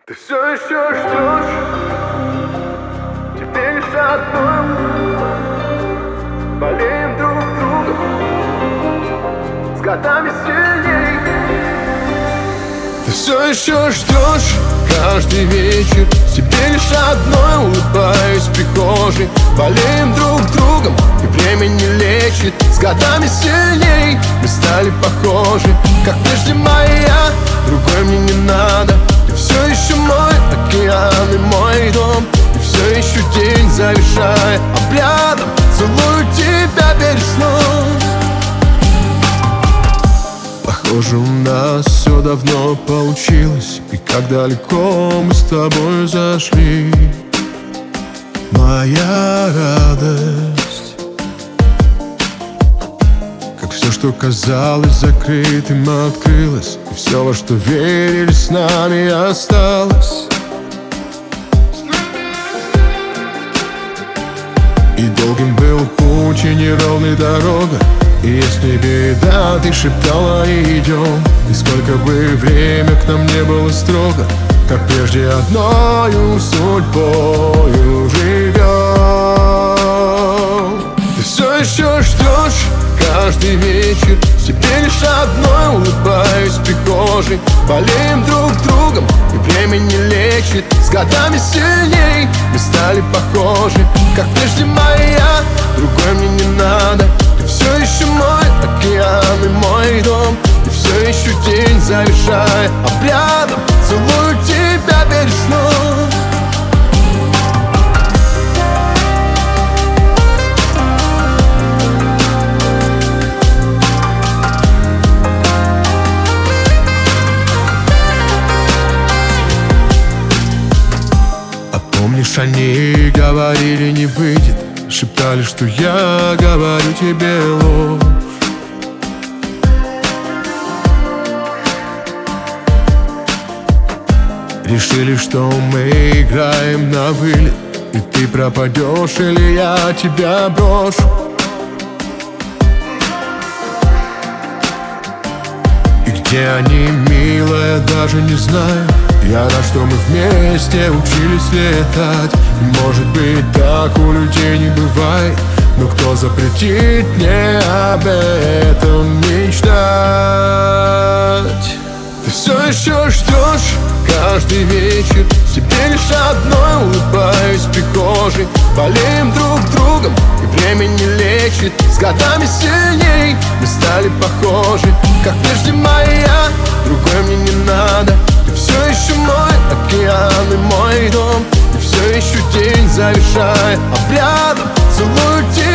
Ты все еще ждешь, тебе лишь одно. Болеем друг другом, с годами сильней. Ты все еще ждешь каждый вечер, тебе лишь одной улыбаюсь в прихожей. Болеем друг другом, и время не лечит, с годами сильней. Мы стали похожи, как прежде моя, другой мне не надо. Ты все еще мой океан и мой дом, и все еще день завершая обрядом. Целую тебя перед сном. Похоже, у нас все давно получилось, и как далеко мы с тобой зашли. Моя радость, как все, что казалось закрытым, открылось, и все, во что верили, с нами осталось. И долгим был путь, и неровной дорога, и если беда, ты шептала, идем. И сколько бы время к нам не было строго, как прежде одною судьбою живем. Ты все еще ждешь каждый вечер, тебе лишь одной улыбаюсь в прихожей. Болеем друг другом, и время не лечит, с годами сильней. Мы стали похожи, как прежде моя, другой мне не надо. Ты все еще мой океан и мой дом, и все еще день завершая обрядом. Целую тебя перед сном. Помнишь, они говорили, не выйдет, шептали, что я говорю тебе ложь. Решили, что мы играем на вылет, и ты пропадешь, или я тебя брошу. И где они, милая, даже не знаю. Я рад, что мы вместе учились летать. И может быть, так у людей не бывает, но кто запретит мне об этом мечтать? Ты все еще ждешь каждый вечер, тебе лишь одной улыбаюсь в прихожей. Болеем друг другом, и время не лечит, с годами сильней. Мы стали похожи, как прежде моя, другой мне не надо. Ты все еще мой океан и мой дом, и все еще день завершая обрядом. Целую тебя